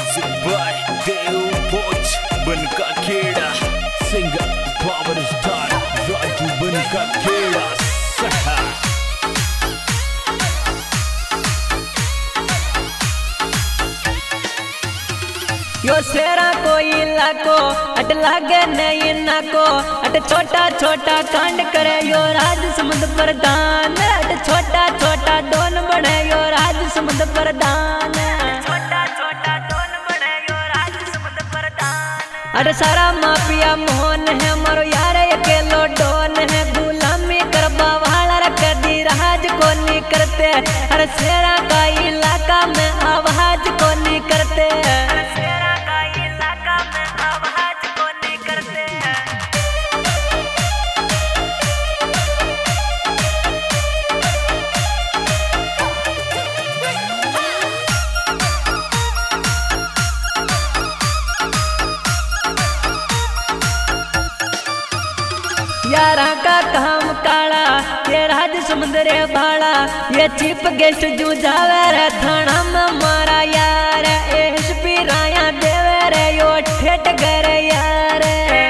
music by Dev पोच Banka Kheda singer power star Raju Banka Kheda सहा यो सेरा को इलाको अट लागे नहीं ना को अट छोटा छोटा कांड करे यो राज समुद्र प्रधान अट छोटा छोटा डोन बने यो राज समुद्र प्रधान छोटा छोटा डोन बने यो राज समुद्र प्रधान अट सारा माफिया मोहन है मरो यार अकेलो डोन है गुलामी करबा वाला रख दी राज को नहीं करते अरे सेरा का इलाका में आवाज को नहीं करते यारा का काम काला ये राज समुद्र भाड़ा ये चीप गेस्ट जू जावे रे थाना में मारा यार एसपी राया देवे रे यो ठेठ करे यार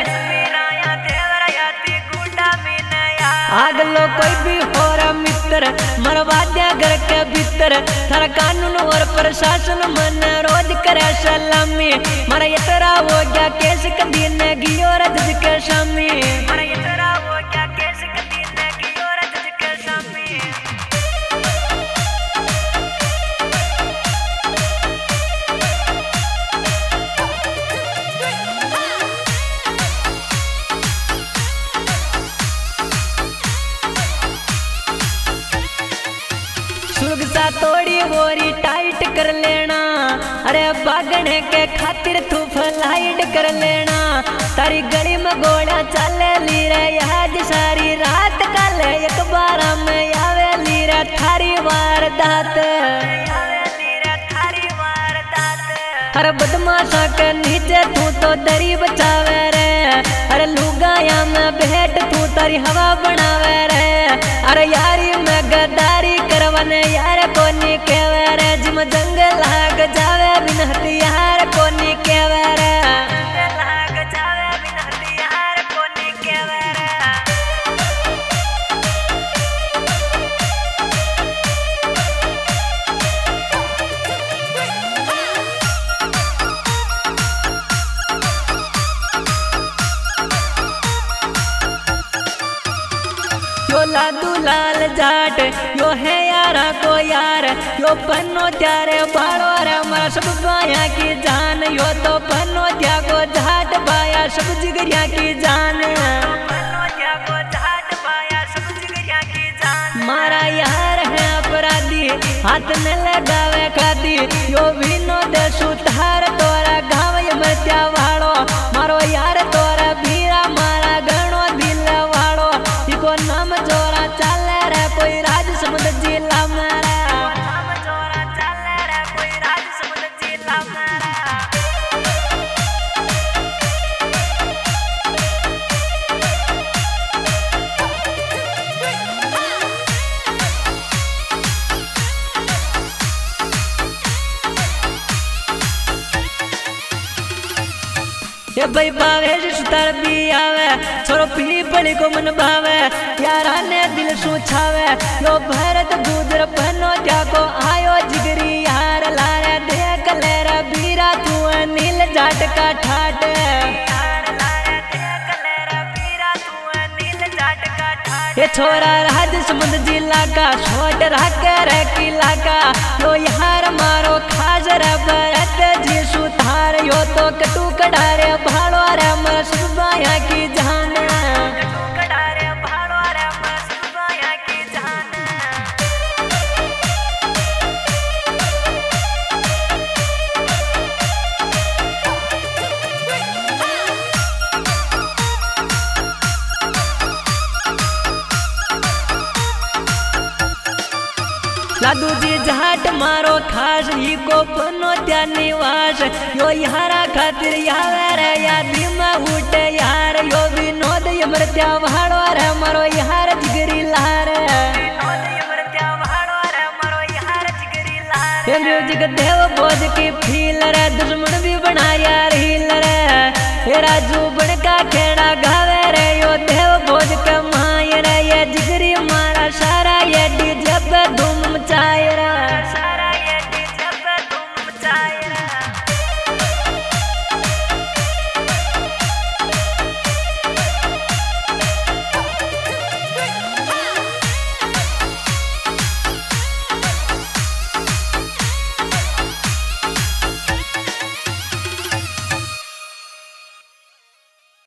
आगलो कोई भी हो रहा मित्र मरवा दिया घर के भीतर थारा कानून और प्रशासन मन रोज करे सलामी मारा ये तेरा हो गया केस कभी न गियो रज के शामी सुरक्षा तोड़ी गोरी टाइट कर लेना अरे भागने के खातिर तू फ्लाइट कर लेना तारी गली में गोड़ा चले ली रे आज सारी रात कल एक बार में आवे ली रे थारी वारदात अरे बदमाशा के नीचे तू तो दरी बचावे रे अरे लुगाया में भेंट तू तारी हवा बनावे रे अरे यारी में गद्दारी करवने यार कोनी केवे रे जिम जंग लाग जावे बिन हथियार कोनी केवे रे लाग जावे बिन हथियार कोनी केवे रे यो लादू लाल जाट यो है यारा को यार यो पन्नो त्यारे बाड़ो रे हमारा सब बाया की जान यो तो पन्नो त्या को जाट बाया सब जिगरिया की जान मारा यार है अपराधी हाथ में लगावे खादी यो विनोद सुतार तोरा गाँव में त्या वाड़ो मारो यार तोरा भीरा मारा घणो दिल वाड़ो इको नाम जोरा चले रे कोई राज समुद्र जिला मारा नाम जोरा चले रे कोई राज समुद्र जिला मारा ये भाई बावे सुतार भी आवे छोरो पी बड़ी को मन भावे यारा ने दिल सुछावे यो भरत गुजर बनो जाको आयो जिगरी यार लारे देख ले रे बीरा तू नील जाट का ठाट ये छोरा राज समुद्र जिला का छोट रख रे किला का यो यार मारो खास रे भरत जी सुतार यो तो कटू कडारे भाड़ो रे मर बाया की जान लादू जी जाट मारो खास ही को पनो त्या निवास यो यारा खातिर यावे रे यादी में उठे यार यो विनोद यमर त्या भाड़ो रे मारो यार जिगरी लार म्यूजिक देव बोझ की फील रे दुश्मन भी बना यार हील रे राजू बन